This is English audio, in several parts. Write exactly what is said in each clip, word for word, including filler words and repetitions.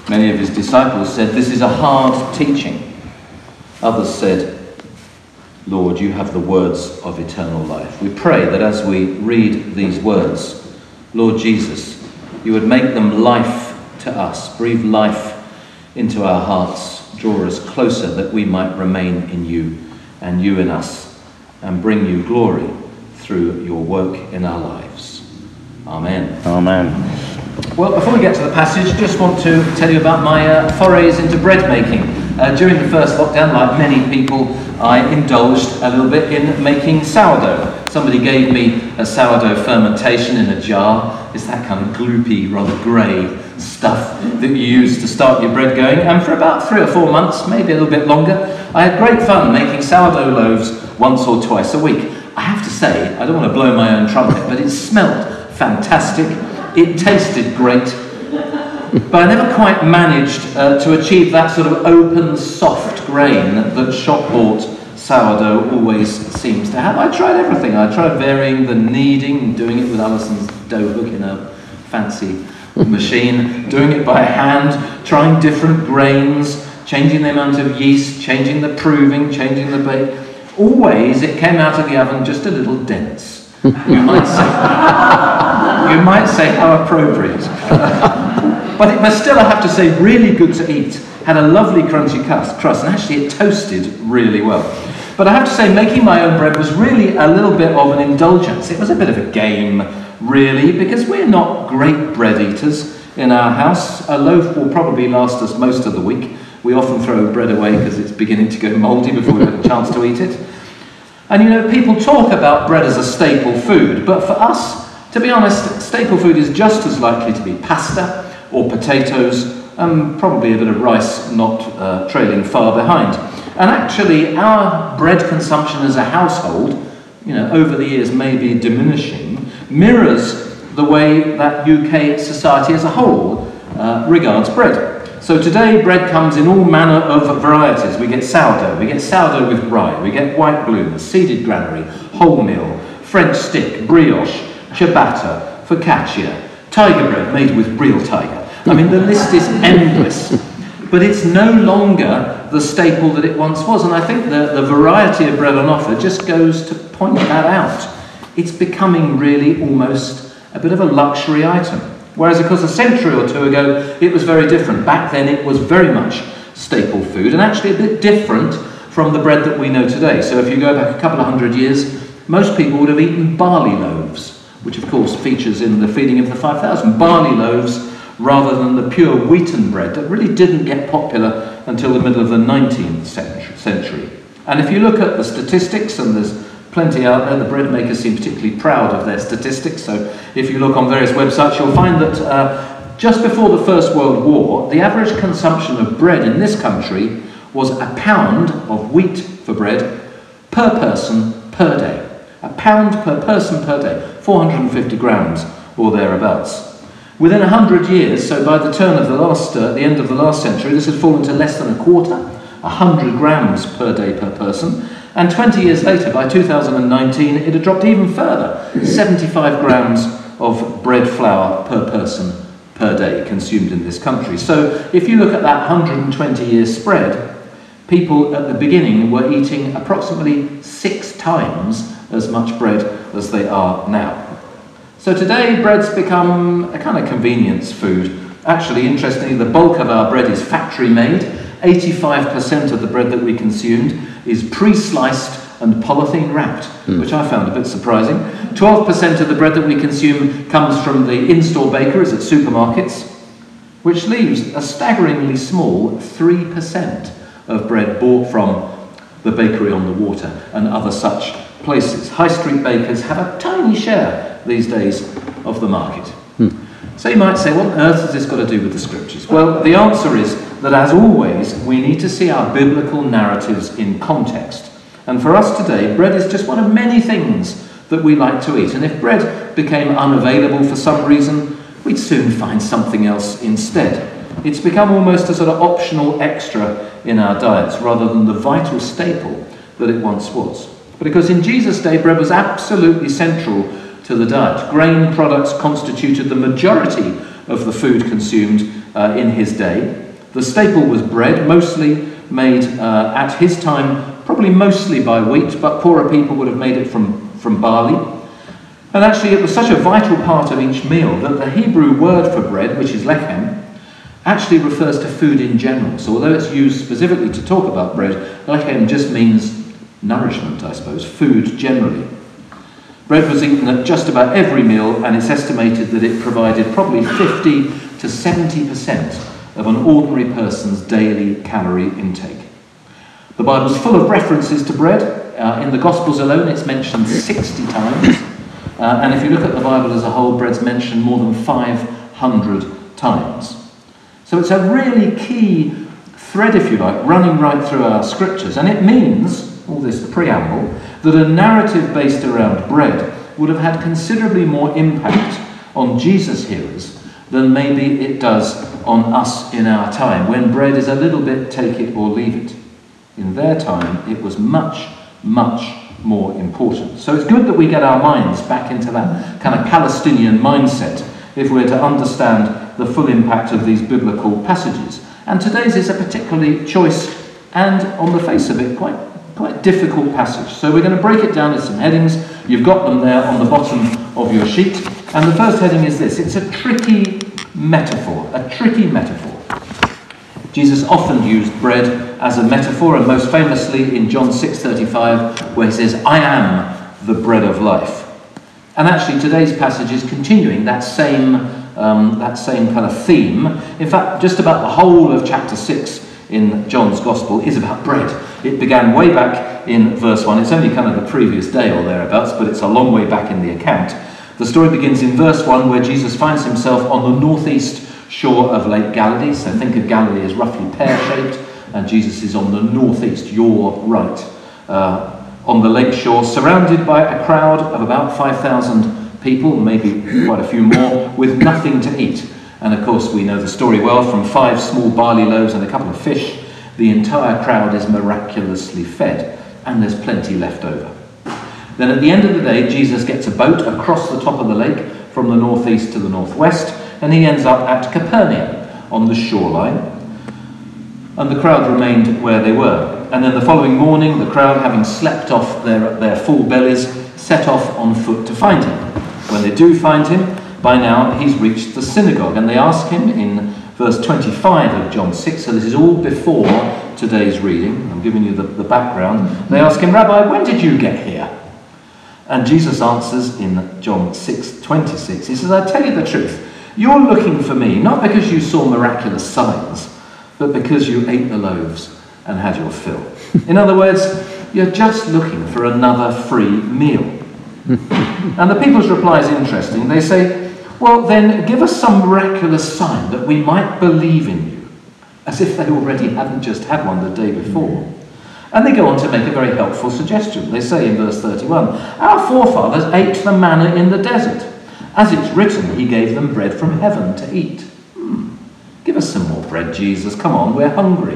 Many of his disciples said, "This is a hard teaching." Others said, "Lord, you have the words of eternal life." We pray that as we read these words, Lord Jesus, you would make them life to us, breathe life into our hearts, draw us closer that we might remain in you and you in us, and bring you glory through your work in our lives. Amen. Amen. Well, before we get to the passage, just want to tell you about my uh, forays into bread making. Uh, during the first lockdown, like many people, I indulged a little bit in making sourdough. Somebody gave me a sourdough fermentation in a jar. It's that kind of gloopy, rather grey stuff that you use to start your bread going. And for about three or four months, maybe a little bit longer, I had great fun making sourdough loaves once or twice a week. I have to say, I don't want to blow my own trumpet, but it smelled fantastic. It tasted great. But I never quite managed uh, to achieve that sort of open, soft grain that shop-bought sourdough always seems to have. I tried everything. I tried varying the kneading, doing it with Alison's dough hook in a fancy machine, doing it by hand, trying different grains, changing the amount of yeast, changing the proving, changing the bake. Always it came out of the oven just a little dense. You might say, you might say how appropriate. But it was still, I have to say, really good to eat. Had a lovely crunchy crust, and actually it toasted really well. But I have to say, making my own bread was really a little bit of an indulgence. It was a bit of a game, really, because we're not great bread eaters in our house. A loaf will probably last us most of the week. We often throw bread away because it's beginning to go mouldy before we have a chance to eat it. And you know, people talk about bread as a staple food, but for us, to be honest, staple food is just as likely to be pasta or potatoes, and probably a bit of rice not uh, trailing far behind. And actually, our bread consumption as a household, you know, over the years maybe diminishing, mirrors the way that U K society as a whole uh, regards bread. So today, bread comes in all manner of varieties. We get sourdough, we get sourdough with rye, we get white bloom, seeded granary, wholemeal, French stick, brioche, ciabatta, focaccia, tiger bread made with real tiger. I mean, the list is endless, but it's no longer the staple that it once was. And I think the, the variety of bread on offer just goes to point that out. It's becoming really almost a bit of a luxury item. Whereas, of course, a century or two ago, it was very different. Back then, it was very much staple food, and actually a bit different from the bread that we know today. So if you go back a couple of hundred years, most people would have eaten barley loaves, which, of course, features in the feeding of the five thousand. Barley loaves rather than the pure wheaten bread that really didn't get popular until the middle of the nineteenth century. And if you look at the statistics, and there's plenty out there, the bread makers seem particularly proud of their statistics, so if you look on various websites, you'll find that uh, just before the First World War, the average consumption of bread in this country was a pound of wheat for bread per person per day. A pound per person per day, four hundred fifty grams or thereabouts. Within one hundred years, so by the turn of the last, uh, the end of the last century, this had fallen to less than a quarter, one hundred grams per day per person. And twenty years later, by two thousand nineteen, it had dropped even further, seventy-five grams of bread flour per person per day consumed in this country. So if you look at that one hundred twenty year spread, people at the beginning were eating approximately six times as much bread as they are now. So today, bread's become a kind of convenience food. Actually, interestingly, the bulk of our bread is factory-made. eighty-five percent of the bread that we consumed is pre-sliced and polythene wrapped, mm. which I found a bit surprising. twelve percent of the bread that we consume comes from the in-store bakeries at supermarkets, which leaves a staggeringly small three percent of bread bought from the bakery on the water and other such places. High street bakers have a tiny share these days of the market. Hmm. So you might say, what on earth has this got to do with the scriptures? Well, the answer is that, as always, we need to see our biblical narratives in context. And for us today, bread is just one of many things that we like to eat. And if bread became unavailable for some reason, we'd soon find something else instead. It's become almost a sort of optional extra in our diets rather than the vital staple that it once was. But because in Jesus' day, bread was absolutely central to the diet. Grain products constituted the majority of the food consumed uh, in his day. The staple was bread, mostly made uh, at his time, probably mostly by wheat, but poorer people would have made it from, from barley. And actually it was such a vital part of each meal that the Hebrew word for bread, which is lechem, actually refers to food in general. So although it's used specifically to talk about bread, lechem just means nourishment, I suppose, food generally. Bread was eaten at just about every meal, and it's estimated that it provided probably fifty to seventy percent of an ordinary person's daily calorie intake. The Bible's full of references to bread. Uh, in the Gospels alone, it's mentioned sixty times. Uh, and if you look at the Bible as a whole, bread's mentioned more than five hundred times. So it's a really key thread, if you like, running right through our scriptures. And it means, all this preamble, that a narrative based around bread would have had considerably more impact on Jesus' hearers than maybe it does on us in our time, when bread is a little bit take it or leave it. In their time, it was much, much more important. So it's good that we get our minds back into that kind of Palestinian mindset if we're to understand the full impact of these biblical passages. And today's is a particularly choice and, on the face of it, quite quite difficult passage. So we're going to break it down into some headings. You've got them there on the bottom of your sheet. And the first heading is this. It's a tricky metaphor, a tricky metaphor. Jesus often used bread as a metaphor, and most famously in John six thirty-five, where he says, I am the bread of life. And actually today's passage is continuing that same, um, that same kind of theme. In fact, just about the whole of chapter six in John's Gospel is about bread. It began way back in verse one. It's only kind of the previous day or thereabouts, but it's a long way back in the account. The story begins in verse one, where Jesus finds himself on the northeast shore of Lake Galilee. So think of Galilee as roughly pear-shaped, and Jesus is on the northeast, your right, uh, on the lake shore, surrounded by a crowd of about five thousand people, maybe quite a few more, with nothing to eat. And of course, we know the story well. From five small barley loaves and a couple of fish, the entire crowd is miraculously fed, and there's plenty left over. Then at the end of the day, Jesus gets a boat across the top of the lake from the northeast to the northwest, and he ends up at Capernaum on the shoreline. And the crowd remained where they were. And then the following morning, the crowd, having slept off their, their full bellies, set off on foot to find him. When they do find him, by now he's reached the synagogue, and they ask him in verse twenty-five of John six, so this is all before today's reading, I'm giving you the, the background. They ask him, Rabbi, when did you get here? And Jesus answers in John six twenty-six, he says, I tell you the truth, you're looking for me, not because you saw miraculous signs, but because you ate the loaves and had your fill. In other words, you're just looking for another free meal. And the people's reply is interesting. They say, well, then give us some miraculous sign that we might believe in you, as if they already hadn't just had one the day before. And they go on to make a very helpful suggestion. They say in verse thirty-one, our forefathers ate the manna in the desert. As it's written, he gave them bread from heaven to eat. Hmm. Give us some more bread, Jesus. Come on, we're hungry.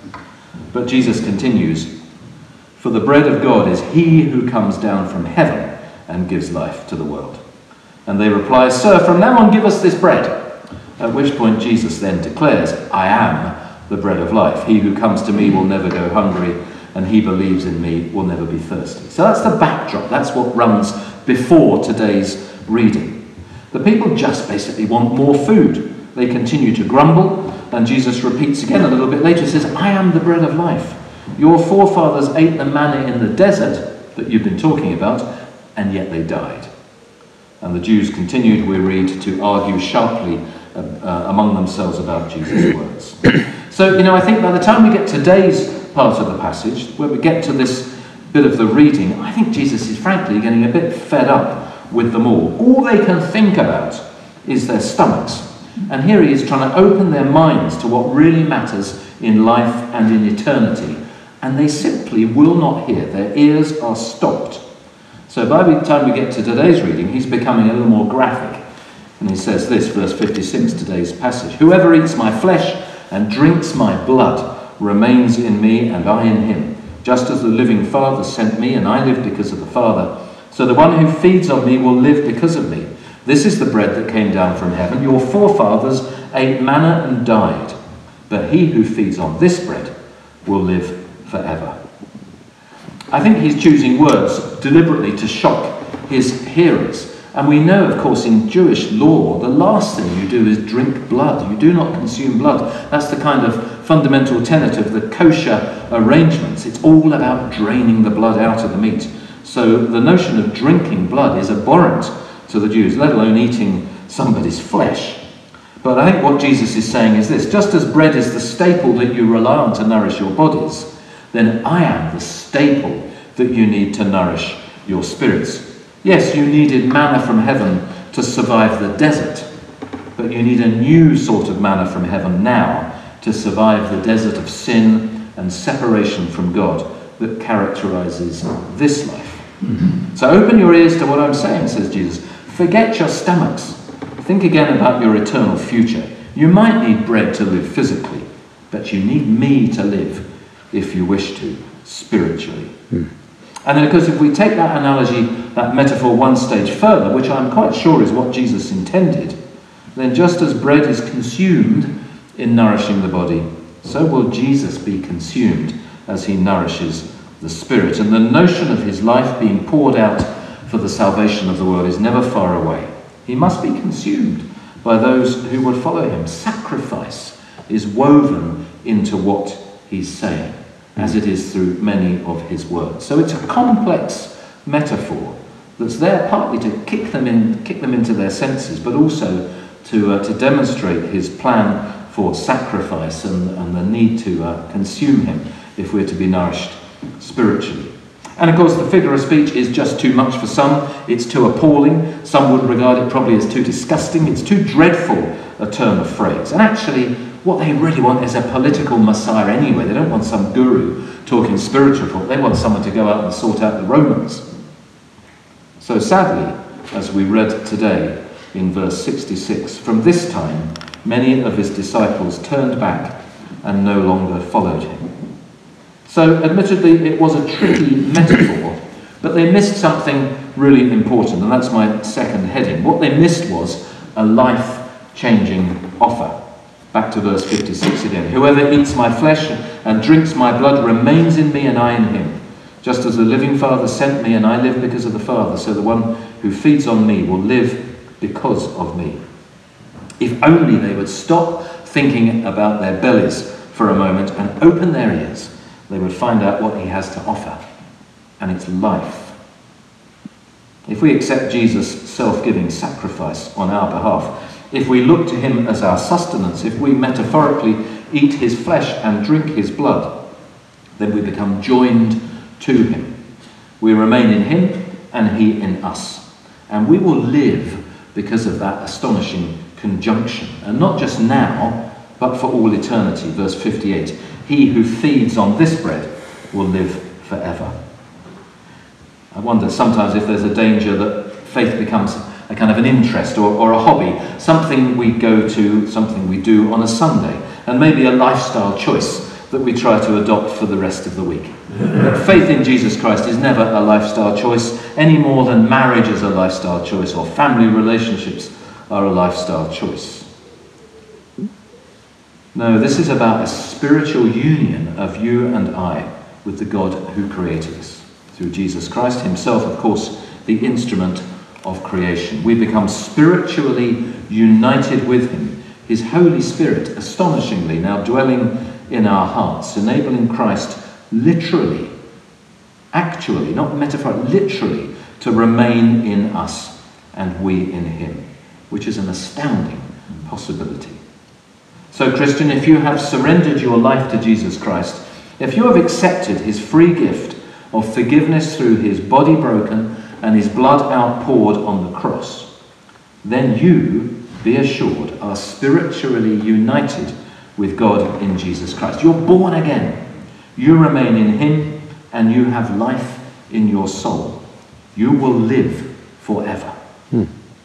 But Jesus continues, for the bread of God is he who comes down from heaven and gives life to the world. And they reply, sir, from now on give us this bread. At which point Jesus then declares, I am the bread of life. He who comes to me will never go hungry, and he believes in me will never be thirsty. So that's the backdrop. That's what runs before today's reading. The people just basically want more food. They continue to grumble, and Jesus repeats again a little bit later, says, I am the bread of life. Your forefathers ate the manna in the desert that you've been talking about, and yet they died. And the Jews continued, we read, to argue sharply uh, uh, among themselves about Jesus' words. So, you know, I think by the time we get today's part of the passage, where we get to this bit of the reading, I think Jesus is frankly getting a bit fed up with them all. All they can think about is their stomachs. And here he is trying to open their minds to what really matters in life and in eternity. And they simply will not hear. Their ears are stopped. So by the time we get to today's reading, he's becoming a little more graphic. And he says this, verse fifty-six, today's passage. Whoever eats my flesh and drinks my blood remains in me and I in him. Just as the living Father sent me and I live because of the Father, so the one who feeds on me will live because of me. This is the bread that came down from heaven. Your forefathers ate manna and died, but he who feeds on this bread will live forever. I think he's choosing words deliberately to shock his hearers. And we know, of course, in Jewish law, the last thing you do is drink blood. You do not consume blood. That's the kind of fundamental tenet of the kosher arrangements. It's all about draining the blood out of the meat. So the notion of drinking blood is abhorrent to the Jews, let alone eating somebody's flesh. But I think what Jesus is saying is this: just as bread is the staple that you rely on to nourish your bodies, then I am the staple that you need to nourish your spirits. Yes, you needed manna from heaven to survive the desert, but you need a new sort of manna from heaven now to survive the desert of sin and separation from God that characterizes this life. Mm-hmm. So open your ears to what I'm saying, says Jesus. Forget your stomachs. Think again about your eternal future. You might need bread to live physically, but you need me to live, if you wish to, spiritually. Mm. And then, of course, if we take that analogy, that metaphor one stage further, which I'm quite sure is what Jesus intended, then just as bread is consumed in nourishing the body, so will Jesus be consumed as he nourishes the spirit. And the notion of his life being poured out for the salvation of the world is never far away. He must be consumed by those who would follow him. Sacrifice is woven into what he's saying, as it is through many of his words. So it's a complex metaphor that's there partly to kick them in, kick them into their senses, but also to uh, to demonstrate his plan for sacrifice and, and the need to uh, consume him if we're to be nourished spiritually. And of course, the figure of speech is just too much for some. It's too appalling. Some would regard it probably as too disgusting. It's too dreadful a turn of phrase. And actually, what they really want is a political messiah anyway. They don't want some guru talking spiritual talk. They want someone to go out and sort out the Romans. So sadly, as we read today in verse sixty-six, from this time many of his disciples turned back and no longer followed him. So admittedly, it was a tricky metaphor, but they missed something really important, and that's my second heading. What they missed was a life-changing offer. Back to verse fifty-six again. Whoever eats my flesh and drinks my blood remains in me and I in him. Just as the living Father sent me and I live because of the Father, so the one who feeds on me will live because of me. If only they would stop thinking about their bellies for a moment and open their ears, they would find out what he has to offer, and it's life. If we accept Jesus' self-giving sacrifice on our behalf, if we look to him as our sustenance, if we metaphorically eat his flesh and drink his blood, then we become joined to him. We remain in him and he in us. And we will live because of that astonishing conjunction. And not just now, but for all eternity. Verse fifty-eight, he who feeds on this bread will live forever. I wonder sometimes if there's a danger that faith becomes a kind of an interest or, or a hobby, something we go to, something we do on a Sunday, and maybe a lifestyle choice that we try to adopt for the rest of the week. But faith in Jesus Christ is never a lifestyle choice, any more than marriage is a lifestyle choice or family relationships are a lifestyle choice. No, this is about a spiritual union of you and I with the God who created us. Through Jesus Christ himself, of course, the instrument of creation. We become spiritually united with him, his Holy Spirit astonishingly now dwelling in our hearts, enabling Christ literally, actually, not metaphorically, literally, to remain in us and we in him, which is an astounding possibility. So, Christian, if you have surrendered your life to Jesus Christ, if you have accepted his free gift of forgiveness through his body broken and his blood outpoured on the cross, then you, be assured, are spiritually united with God in Jesus Christ. You're born again. You remain in him and you have life in your soul. You will live forever. Hmm.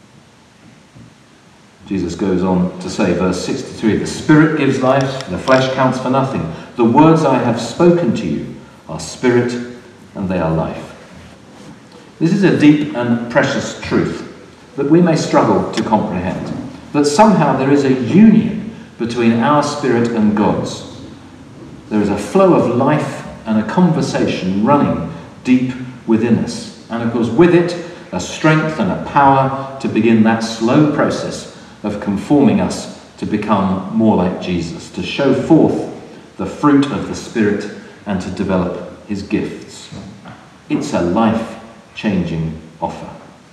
Jesus goes on to say, verse sixty-three, the Spirit gives life, the flesh counts for nothing. The words I have spoken to you are spirit and they are life. This is a deep and precious truth that we may struggle to comprehend. That somehow there is a union between our spirit and God's. There is a flow of life and a conversation running deep within us. And of course, with it, a strength and a power to begin that slow process of conforming us to become more like Jesus, to show forth the fruit of the Spirit and to develop his gifts. It's a life-changing offer.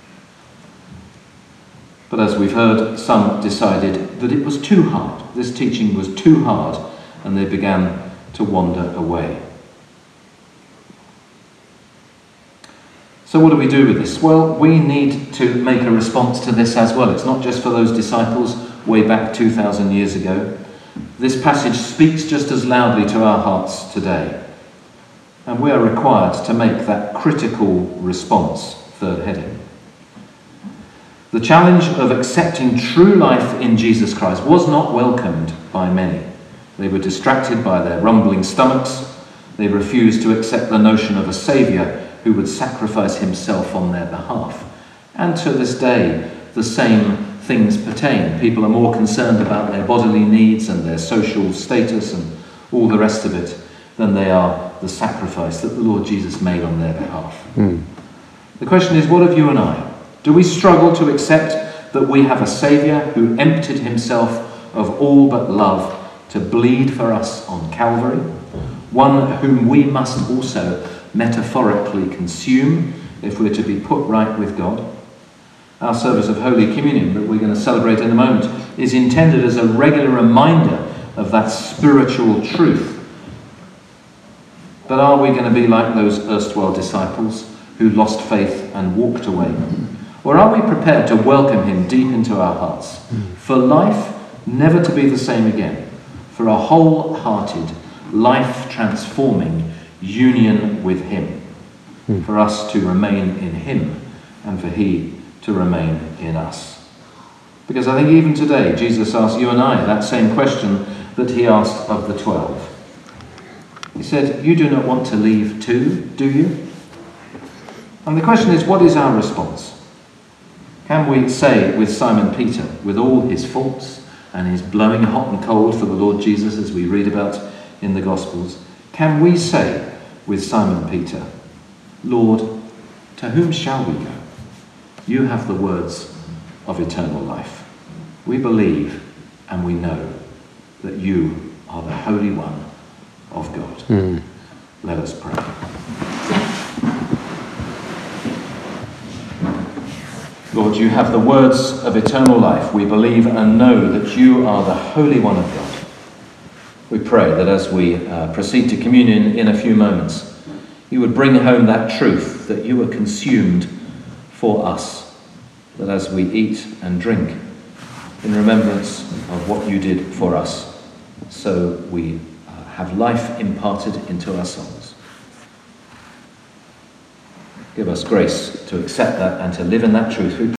But as we've heard, some decided that it was too hard. This teaching was too hard, and they began to wander away. So what do we do with this? Well, we need to make a response to this as well. It's not just for those disciples way back two thousand years ago. This passage speaks just as loudly to our hearts today. And we are required to make that critical response, third heading. The challenge of accepting true life in Jesus Christ was not welcomed by many. They were distracted by their rumbling stomachs. They refused to accept the notion of a saviour who would sacrifice himself on their behalf. And to this day, the same things pertain. People are more concerned about their bodily needs and their social status and all the rest of it than they are the sacrifice that the Lord Jesus made on their behalf. Mm. The question is, what of you and I? Do we struggle to accept that we have a Saviour who emptied himself of all but love to bleed for us on Calvary? One whom we must also metaphorically consume if we're to be put right with God? Our service of Holy Communion that we're going to celebrate in a moment is intended as a regular reminder of that spiritual truth. But are we going to be like those erstwhile disciples who lost faith and walked away? Or are we prepared to welcome him deep into our hearts, for life never to be the same again, for a wholehearted, life-transforming union with him, for us to remain in him and for he to remain in us? Because I think even today, Jesus asks you and I that same question that he asked of the twelve. He said, "You do not want to leave too, do you?" And the question is, what is our response? Can we say with Simon Peter, with all his faults and his blowing hot and cold for the Lord Jesus, as we read about in the Gospels, can we say with Simon Peter, "Lord, to whom shall we go? You have the words of eternal life. We believe and we know that you are the Holy One of God." Mm. Let us pray. Lord, you have the words of eternal life. We believe and know that you are the Holy One of God. We pray that as we uh, proceed to communion in a few moments, you would bring home that truth that you were consumed for us, that as we eat and drink in remembrance of what you did for us, so we uh, have life imparted into our souls. Give us grace to accept that and to live in that truth. We